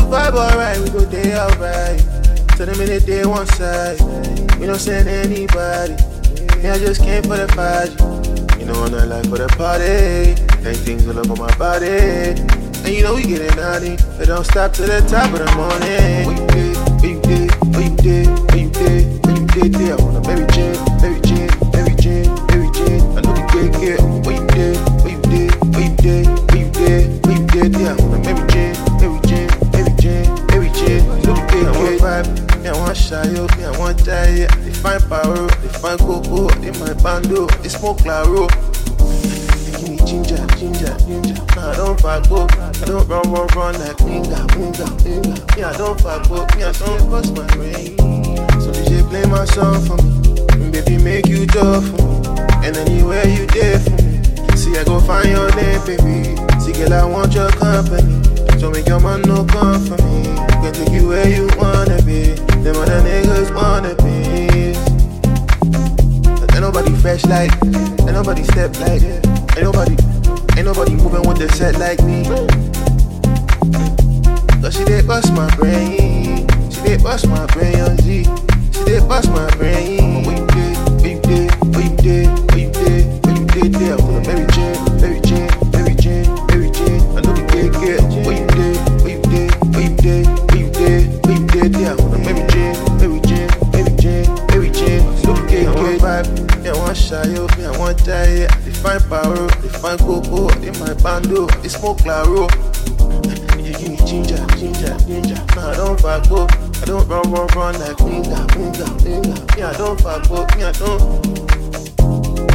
vibe alright, we go day alright. Tell them in the day one side. We don't send anybody. Me, I just came for the party. You know I'm not like for the party. Ain't things all over my body. And you know we getting naughty. But don't stop to the top of the morning. What you did, what you did, what you did, what you did, what you did, yeah. I want a baby J, baby J, baby J, baby J. I know the get get. What you did, what you did, what you did, what you did, what you did, yeah. I want a baby J, baby J, baby J, baby J. Know the get get. Vibe, me I want shy, me I want die. They find power, they find cocoa, they my bando, they smoke claro. Give me ginger, ginger, ginger. Nah, I don't fuck both. I don't run like finger, finger, finger. Me, I don't fuck both. Me, I don't bust my brain. So DJ play my song for me. Baby, make you talk for me. And anywhere you there for me. See, I go find your name, baby. See, girl, I want your company. So make your man no come for me. Can take you where you wanna be. Them other niggas wanna be. Ain't nobody fresh like, ain't nobody step like, ain't nobody moving with the set like me. Cause she did bust my brain, she did bust my brain on Z, she did bust my brain. What you did, what you did, what you did, what you did, what you did, yeah. For the Mary Jane, Mary Jane, Mary Jane, Mary Jane. I know the get. What you did, what you did, what you did, what you did, what you did, yeah. For the Mary Jane, Mary Jane, Mary Jane, Mary Jane. So the get vibe. Me I want shy, me I want die. They find power, they find cocoa, they my bando, they smoke claro. You give me ginger, ginger, ginger. Nah, I don't fuck both. I don't run like finger, finger, finger. Me I don't fuck both. Me I don't.